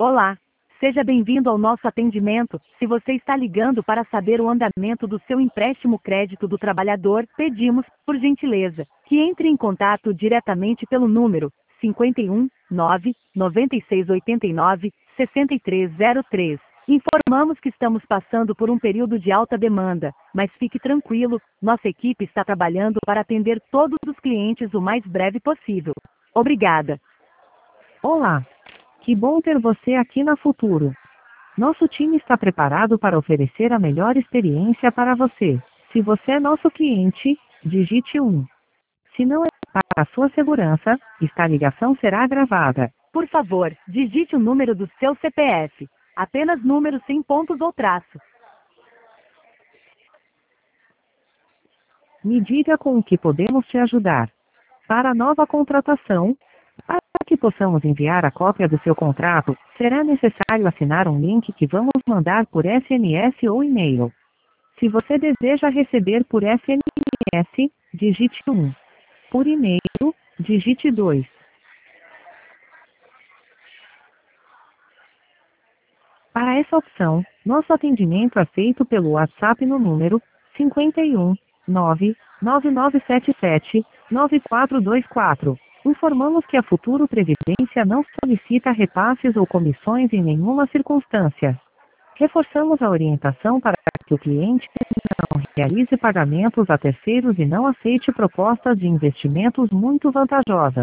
Olá, seja bem-vindo ao nosso atendimento. Se você está ligando para saber o andamento do seu empréstimo crédito do trabalhador, pedimos, por gentileza, que entre em contato diretamente pelo número 51 9 9689 6303. Informamos que estamos passando por um período de alta demanda, mas fique tranquilo, nossa equipe está trabalhando para atender todos os clientes o mais breve possível. Obrigada. Olá, que bom ter você aqui na Futuro. Nosso time está preparado para oferecer a melhor experiência para você. Se você é nosso cliente, digite 1. Se não é para a sua segurança, esta ligação será gravada. Por favor, digite o número do seu CPF. Apenas números sem pontos ou traço. Me diga com o que podemos te ajudar. Para a nova contratação, para que possamos enviar a cópia do seu contrato, será necessário assinar um link que vamos mandar por SMS ou e-mail. Se você deseja receber por SMS, digite 1. Por e-mail, digite 2. Para essa opção, nosso atendimento é feito pelo WhatsApp no número 51 9 9977 9424. Informamos que a Futuro Previdência não solicita repasses ou comissões em nenhuma circunstância. Reforçamos a orientação para que o cliente não realize pagamentos a terceiros e não aceite propostas de investimentos muito vantajosas.